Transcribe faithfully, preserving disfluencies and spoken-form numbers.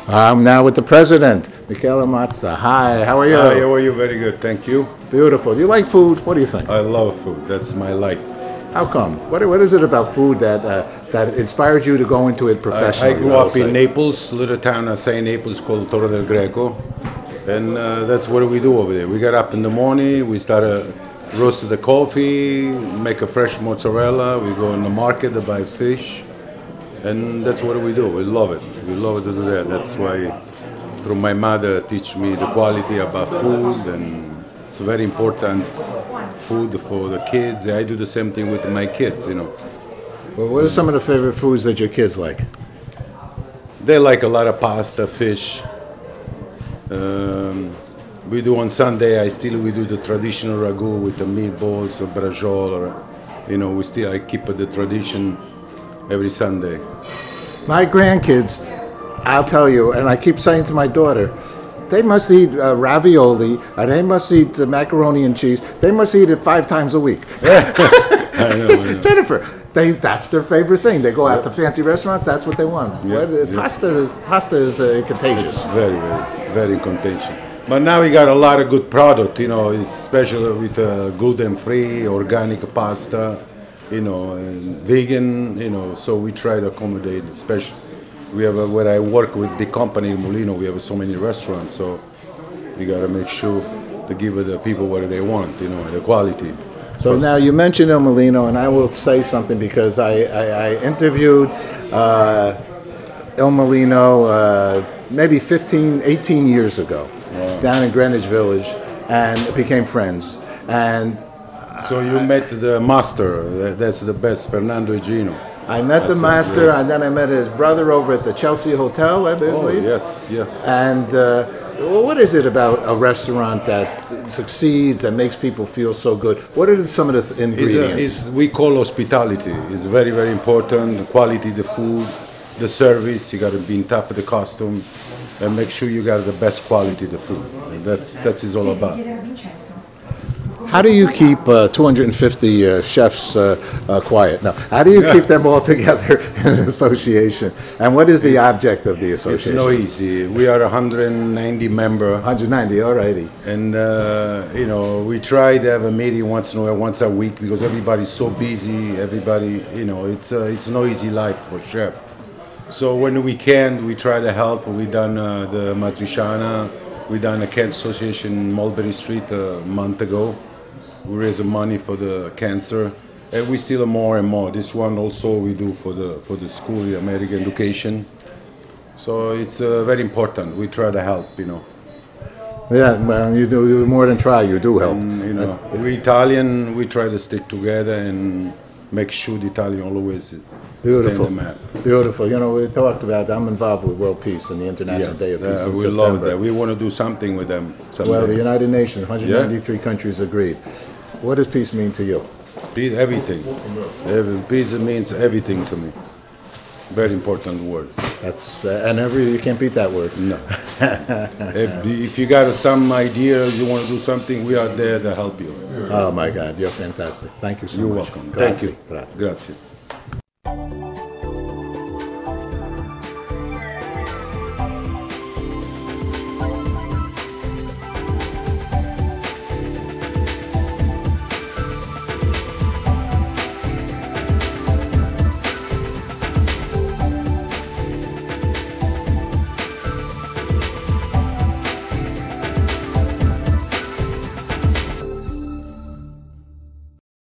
I'm now with the president, Michele Mazza. Hi, how are you? Hi, how are you? Very good, thank you. Beautiful. Do you like food? What do you think? I love food. That's my life. How come? What, what is it about food that uh, that inspires you to go into it I, professionally? I grew I will up in say? Naples, little town outside Naples called Torre del Greco, and uh, that's what we do over there. We get up in the morning, we start a roast the coffee, make a fresh mozzarella. We go in the market to buy fish, and that's what we do. We love it. We love to do that. That's why, through my mother, teach me the quality about food, and it's very important. Food for the kids. I do the same thing with my kids. You know, Well, what are some of the favorite foods that your kids like? they like a lot of pasta, fish. Um, we do on Sunday. I still we do the traditional ragu with the meatballs or braciole, or you know, we still I keep the tradition every Sunday. My grandkids, I'll tell you, and I keep saying to my daughter, they must eat uh, ravioli, and they must eat the macaroni and cheese. They must eat it five times a week. I know, I know. Jennifer, they, that's their favorite thing. They go out to fancy restaurants, that's what they want. Yeah, Well, the yeah. Pasta is, pasta is uh, contagious. Very, very, very contagious. But now we got a lot of good product, you know, especially with uh, gluten-free, organic pasta, you know, and vegan, you know. So we try to accommodate, especially we have a, where I work with big company in Molino. We have so many restaurants, so we got to make sure to give the people what they want, you know, the quality. So now you mentioned El Molino, and I will say something because I, I, I interviewed uh, El Molino uh, maybe fifteen, eighteen years ago down in Greenwich Village, and became friends. And So you met the master. that- That's the best, Fernando Egino. I met the That's master, right. and then I met his brother over at the Chelsea Hotel, I Oh believe. yes, yes. And uh, well, what is it about a restaurant that succeeds and makes people feel so good? What are some of the th- It's, ingredients? a, it's we call hospitality. It's very very important. The quality, the food, the service. You got to be in top of the costume, and make sure you got the best quality the food. And that's that's is all about. How do you keep uh, two hundred fifty uh, chefs uh, uh, quiet? No. How do you keep them all together in an association? And what is the object of the It's association? no easy. We are one hundred ninety member, one hundred ninety, all righty. and uh, you know we try to have a meeting once in a while, once a week, because everybody's so busy. Everybody, you know, it's uh, it's no easy life for chef. So when we can, we try to help. We done uh, the Matriciana. We done a cancer association in Mulberry Street a month ago. We raise money for the cancer, and we still more and more. This one also we do for the for the school, the American education. So it's uh, very important. We try to help, you know. Yeah, well, you do, you do more than try, you do help. You know, we Italian. We try to stick together and make sure the Italian always stay Beautiful. in the map. Beautiful. You know, we talked about, I'm involved with World Peace and the International Yes, Day of Peace uh, in we September. love that. We want to do something with them someday. Well, the United Nations, one hundred ninety-three countries agreed. What does peace mean to you? Peace, everything. Every- Peace means everything to me. Very important word. That's uh, and every you can't beat that word. No. if, if you got some idea, you want to do something, we are there to help you. Oh my God, you're fantastic. Thank you so You're much. welcome. Grazie. Thank you. Grazie. Grazie.